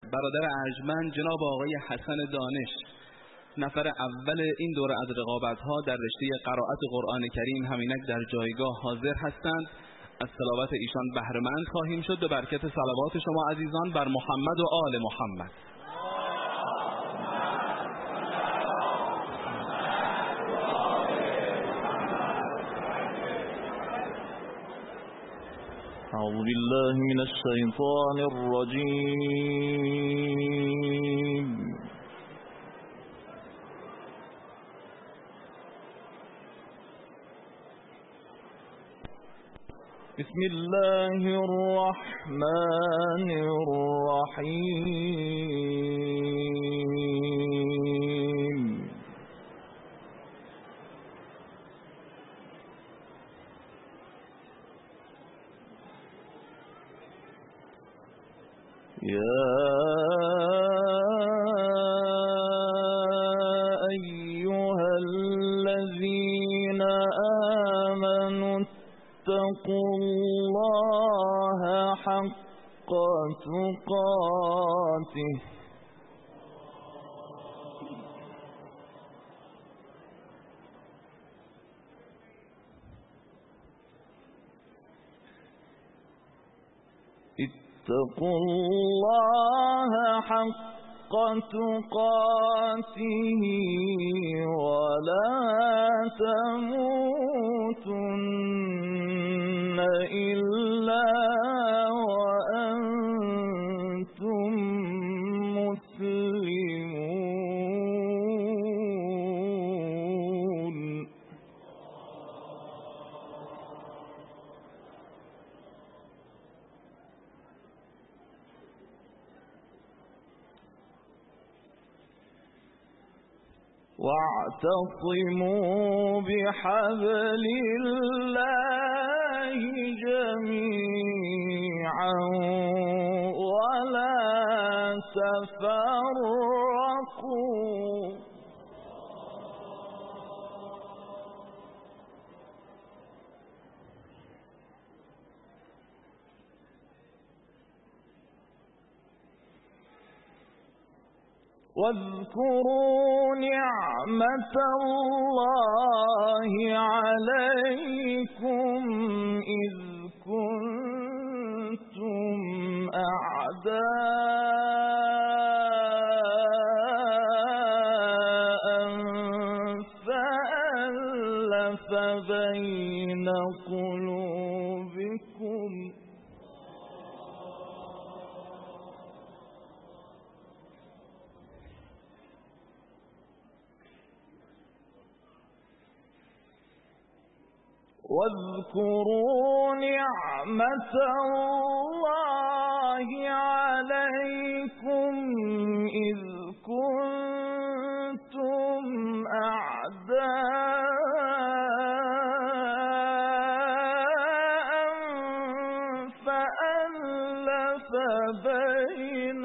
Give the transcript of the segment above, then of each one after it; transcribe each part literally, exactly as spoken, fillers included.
برادر ارجمند جناب آقای حسن دانش، نفر اول این دوره از رقابت‌ها در رشته قرائت قرآن کریم همینک در جایگاه حاضر هستند. از صلوات ایشان بهره مند خواهیم شد. به برکت صلوات شما عزیزان بر محمد و آل محمد. أعوذ بالله من الشيطان الرجيم. بسم الله الرحمن الرحيم. يا أيها الذين آمنوا اتقوا الله حق تقاته اتقوا الله حق تقاته ولا تموتن إلا وأنتم مسلمون. واعتصموا بحبل الله جميعا ولا تفرقوا. واذكروا نعمة الله عليكم إذ كنتم أعداء فألف بين قلوبكم واذكروا نعمة الله عليكم إذ كنتم أعداء فألف بين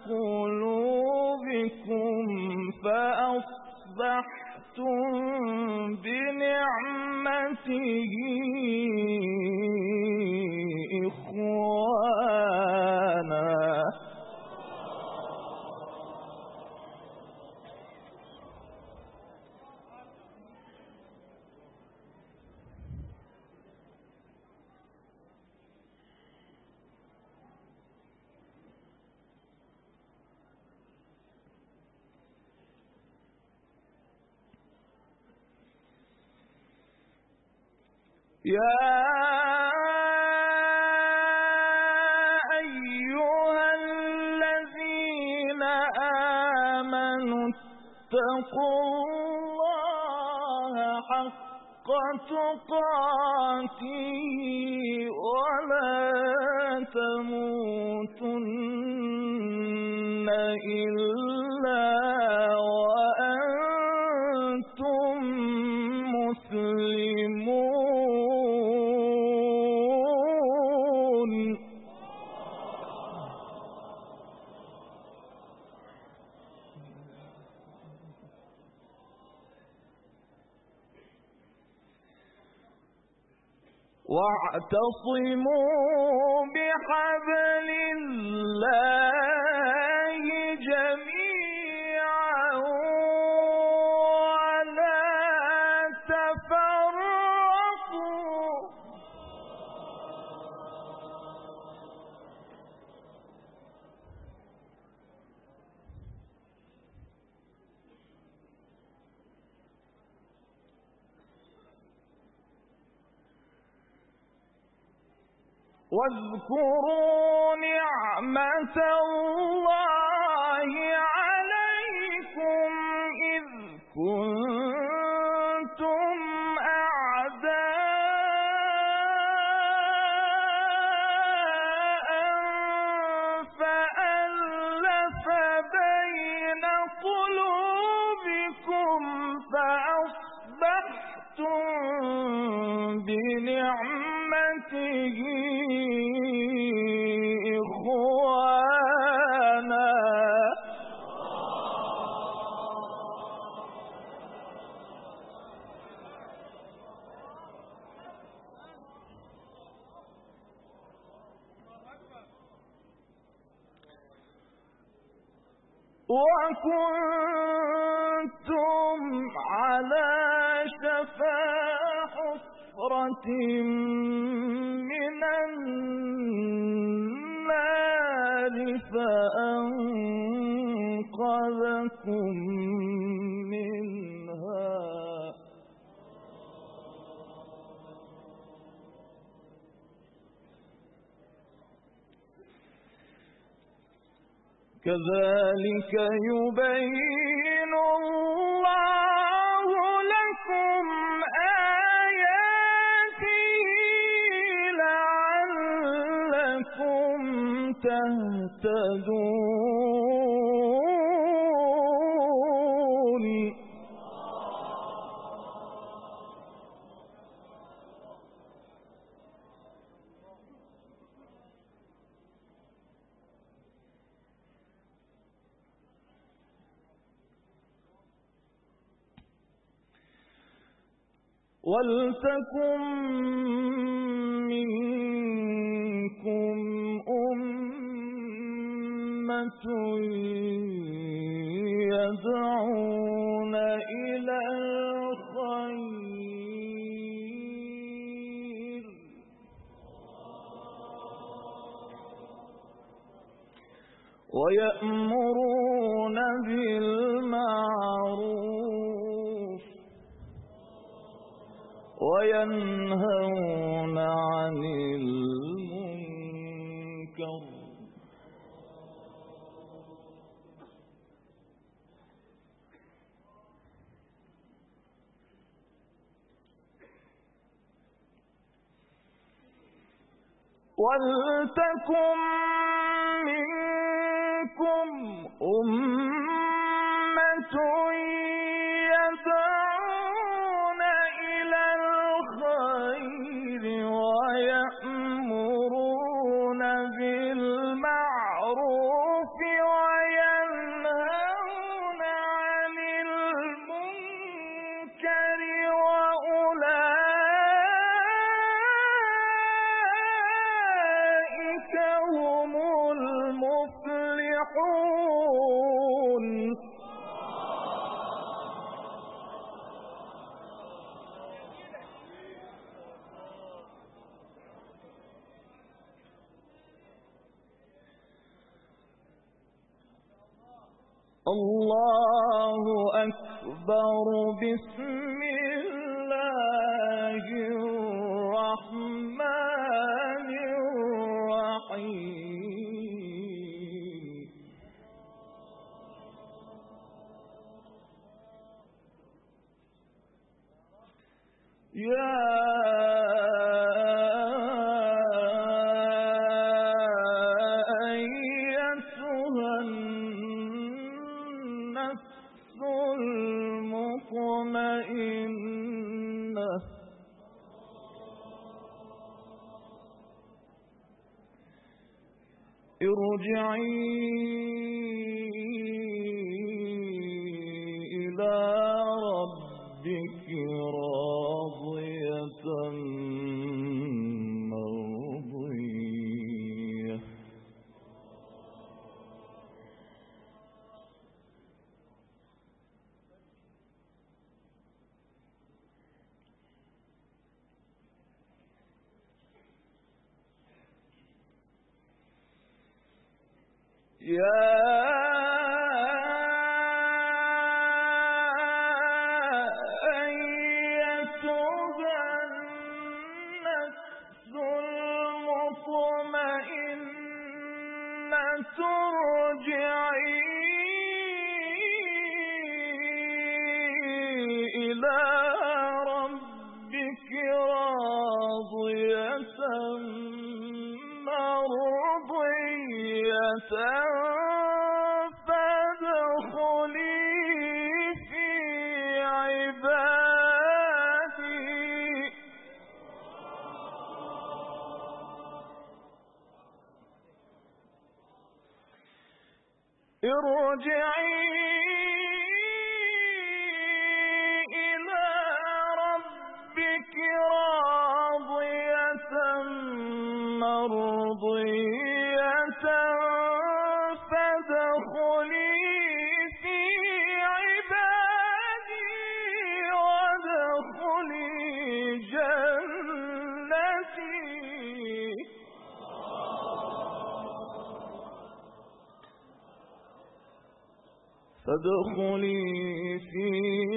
قلوبكم فأصبحتم بنعمته إخوانا. يا أيها الذين آمنوا اتقوا الله حق تقاته ولا تموتن إلا وأنتم مسلمون. واعتصموا بحبل الله واذكروا نعمة الله عليكم إذ كنتم أعداء فألف بين قلوبكم فأصبحتم بنعمته إخوانا. وكنتم على شفا حفرة من النار فأنقذكم منها. كذلك يبين الله لكم آياته لعلكم تهتدون. ولتكن منكم أمة يدعون إلى الخير ويأمرون بالمعروف وينهون عن المنكر ولتكن منكم أمة يدعون إلى الخير ويأمرون بالمعروف وينهون عن المنكر وأولئك هم المفلحون. الله أكبر. بسم الله الرحمن الرحيم. يا أيتها النفس المطمئنة ارجعي إلى ربك راضية مرضية. يا أيتها النفس المطمئنة ارجعي إلى ربك راضية مرضية فادخلي في عبادي وادخلي جنتي. فادخلي في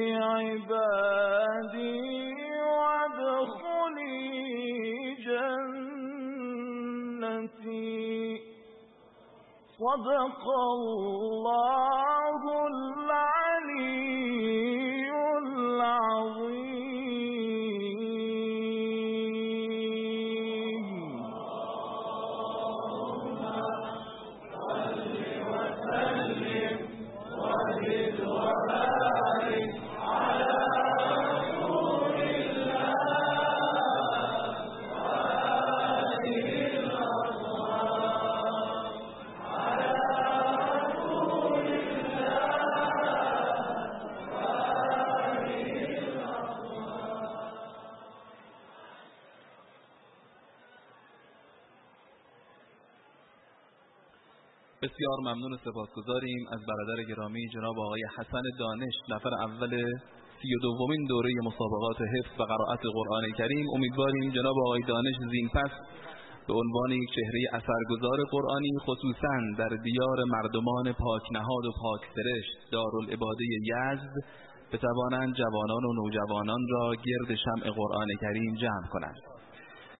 عبادي وادخلي جنتي. صدق الله العلي العظيم. بسیار ممنون و سپاسگزاریم از برادر گرامی جناب آقای حسن دانش، نفر اول سی و دومین دوره مسابقات حفظ و قرائت قرآن کریم. امیدواریم جناب آقای دانش زین پس به عنوان یک چهره اثرگذار قرآنی خصوصاً در دیار مردمان پاک نهاد و پاک سرشت دارالعباده یزد بتوانند جوانان و نوجوانان را گرد شمع قرآن کریم جمع کنند.